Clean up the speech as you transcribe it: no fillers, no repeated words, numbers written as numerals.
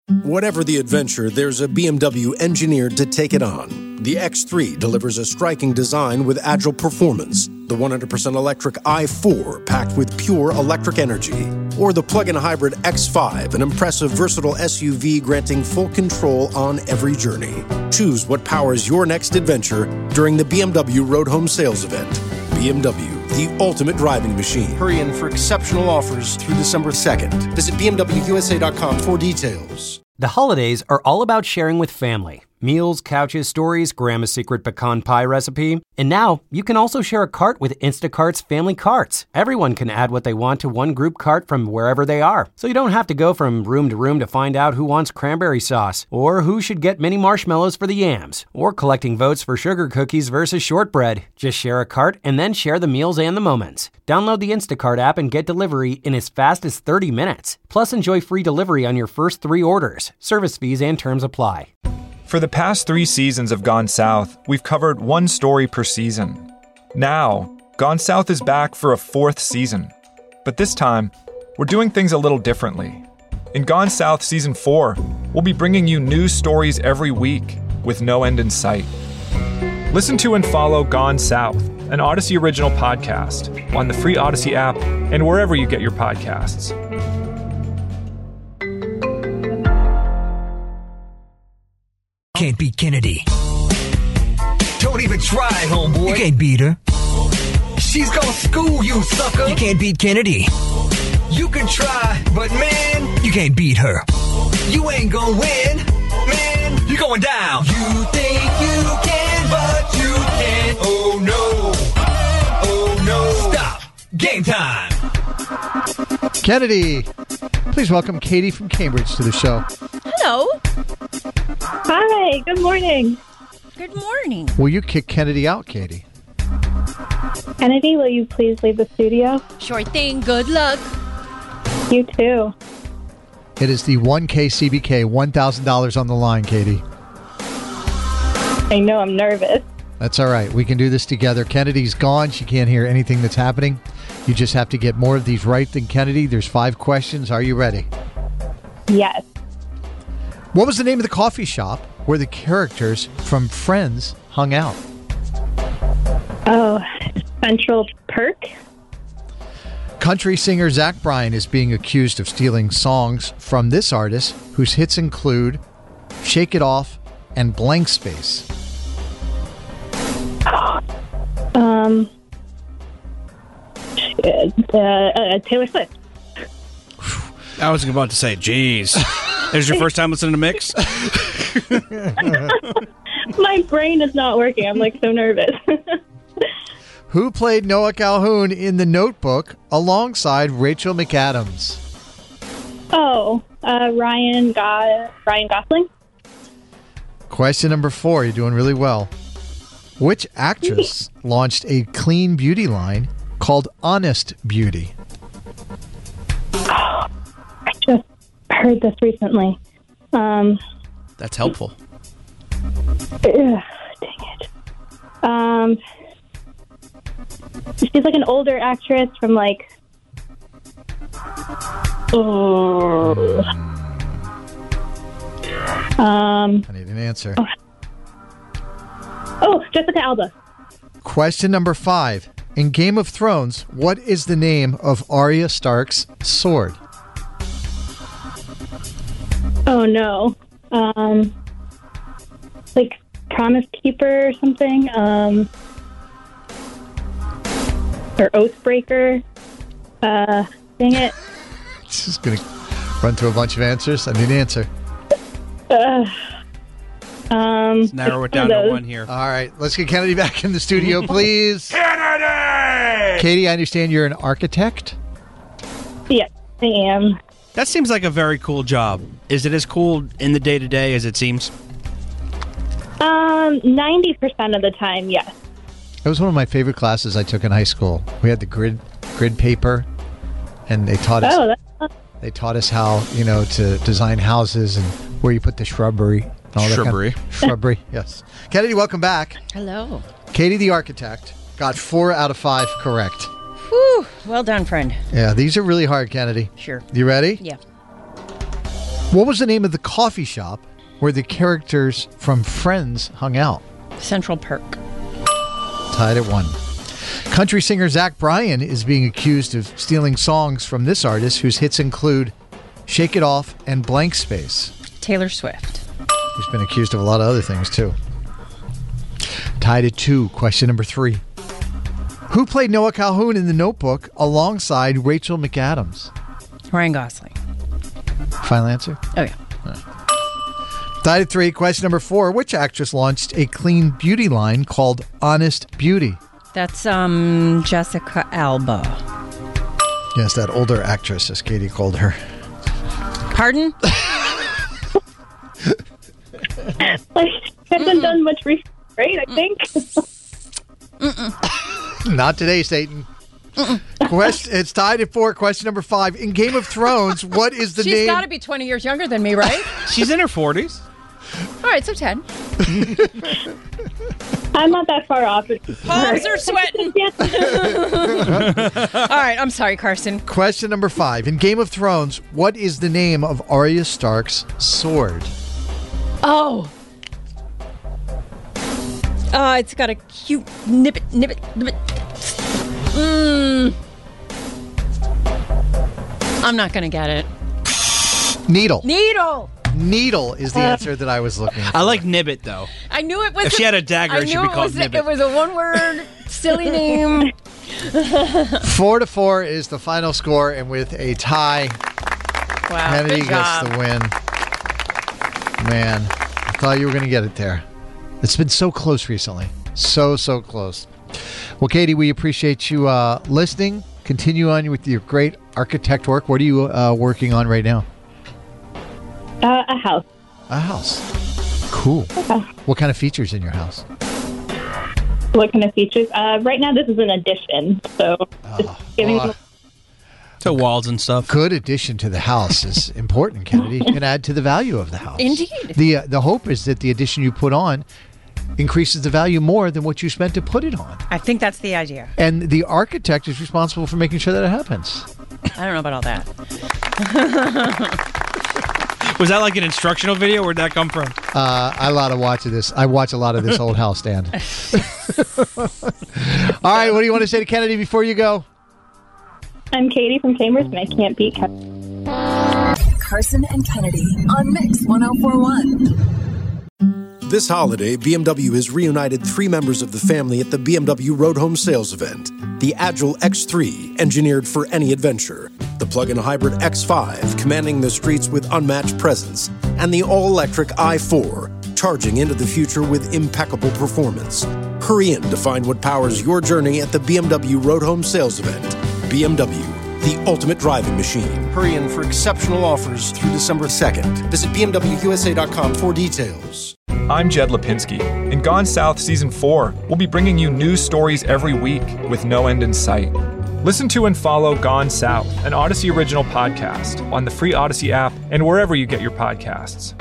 Whatever the adventure, there's a BMW engineered to take it on. The X3 delivers a striking design with agile performance. The 100% electric i4 packed with pure electric energy. Or the plug-in hybrid X5, an impressive versatile SUV granting full control on every journey. Choose what powers your next adventure during the BMW Road Home Sales Event. BMW, the ultimate driving machine. Hurry in for exceptional offers through December 2nd. Visit BMWUSA.com for details. The holidays are all about sharing with family. Meals, couches, stories, Grandma's secret pecan pie recipe. And now, you can also share a cart with Instacart's Family Carts. Everyone can add what they want to one group cart from wherever they are. So you don't have to go from room to room to find out who wants cranberry sauce, or who should get mini marshmallows for the yams, or collecting votes for sugar cookies versus shortbread. Just share a cart and then share the meals and the moments. Download the Instacart app and get delivery in as fast as 30 minutes. Plus, enjoy free delivery on your first 3 orders. Service fees and terms apply. For the past 3 seasons of Gone South, we've covered one story per season. Now, Gone South is back for a 4th season. But this time, we're doing things a little differently. In Gone South Season 4, we'll be bringing you new stories every week with no end in sight. Listen to and follow Gone South, an Odyssey original podcast, on the free Odyssey app and wherever you get your podcasts. Can't beat Kennedy. Don't even try, homeboy. You can't beat her. She's gonna school you, sucker. You can't beat Kennedy. You can try, but man, you can't beat her. You ain't gonna win, man. You're going down. You think you can, but you can't. Oh no. Oh no. Stop. Game time. Kennedy. Please welcome Katie from Cambridge to the show. Hello. Hi, good morning. Good morning. Will you kick Kennedy out, Katie? Kennedy, will you please leave the studio? Sure thing. Good luck. You too. It is the 1K CBK, $1,000 on the line, Katie. I know, I'm nervous. That's all right. We can do this together. Kennedy's gone. She can't hear anything that's happening. You just have to get more of these right than Kennedy. There's 5 questions. Are you ready? Yes. What was the name of the coffee shop where the characters from Friends hung out? Oh, Central Perk? Country singer Zach Bryan is being accused of stealing songs from this artist, whose hits include Shake It Off and Blank Space. Taylor Swift. I was about to say, geez. Is your first time listening to Mix? My brain is not working. I'm like so nervous. Who played Noah Calhoun in The Notebook alongside Rachel McAdams? Oh, Ryan Gosling. Question number 4. You're doing really well. Which actress launched a clean beauty line called Honest Beauty? I just heard this recently. That's helpful. Dang it. She's like an older actress from like... I need an answer. Oh, Jessica Alba. Question number 5. In Game of Thrones, what is the name of Arya Stark's sword? Oh, no. Like Promise Keeper or something? Or Oathbreaker? Dang it. Just going to run through a bunch of answers. I need an answer. Let's narrow it down to one here. All right, let's get Kennedy back in the studio, please. Kennedy! Katie, I understand you're an architect? Yes, I am. That seems like a very cool job. Is it as cool in the day-to-day as it seems? 90% of the time, yes. It was one of my favorite classes I took in high school. We had the grid paper, and they taught us. They taught us how, to design houses and where you put the shrubbery. And all Shrubbery. Shrubbery, yes. Kennedy, welcome back. Hello. Katie, the architect, got 4 out of 5 correct. Whew. Well done, friend. Yeah, these are really hard, Kennedy. Sure. You ready? Yeah. What was the name of the coffee shop where the characters from Friends hung out? Central Perk. Tied at 1. Country singer Zach Bryan is being accused of stealing songs from this artist whose hits include Shake It Off and Blank Space. Taylor Swift. He's been accused of a lot of other things, too. Tied at 2. Question number 3. Who played Noah Calhoun in The Notebook alongside Rachel McAdams? Ryan Gosling. Final answer? Oh, yeah. Tied at 3. Question number 4. Which actress launched a clean beauty line called Honest Beauty? That's Jessica Alba. Yes, that older actress, as Katie called her. Pardon? Hasn't done much research, right? I think. Not today, Satan. It's tied at 4. Question number 5. In Game of Thrones, what is the name? She's got to be 20 years younger than me, right? She's in her 40s. All right, so 10. I'm not that far off. Palms are sweating. All right, I'm sorry, Carson. Question number 5. In Game of Thrones, what is the name of Arya Stark's sword? Oh. It's got a cute nibbit. I'm not going to get it. Needle. Needle is the answer that I was looking for. I like Nibbit, though. I knew it was. If she had a dagger, it should be called Nibbit. It was a one-word silly name. 4-4 is the final score, and with a tie, wow, Kennedy good gets job. the win. Man, I thought you were going to get it there. It's been so close recently. So close. Well, Katie, we appreciate you listening. Continue on with your great architect work. What are you working on right now? A house. A house. Cool. What kind of features in your house? What kind of features? Right now, this is an addition, so just giving. To walls and stuff. Good addition to the house is important, Kennedy. You can add to the value of the house. Indeed. The hope is that the addition you put on increases the value more than what you spent to put it on. I think that's the idea. And the architect is responsible for making sure that it happens. I don't know about all that. Was that like an instructional video? Where'd that come from? I watch a lot of this old house, Dan. All right, what do you want to say to Kennedy before you go? I'm Katie from Chambers, and I can't beat Carson and Kennedy on Mix 1041. This holiday, BMW has reunited 3 members of the family at the BMW Road Home Sales Event. The Agile X3, engineered for any adventure. The plug-in hybrid X5, commanding the streets with unmatched presence. And the all-electric i4, charging into the future with impeccable performance. Hurry in to find what powers your journey at the BMW Road Home Sales Event. BMW, the ultimate driving machine. Hurry in for exceptional offers through December 2nd. Visit BMWUSA.com for details. I'm Jed Lipinski. In Gone South Season 4, we'll be bringing you news stories every week with no end in sight. Listen to and follow Gone South, an Odyssey original podcast, on the free Odyssey app and wherever you get your podcasts.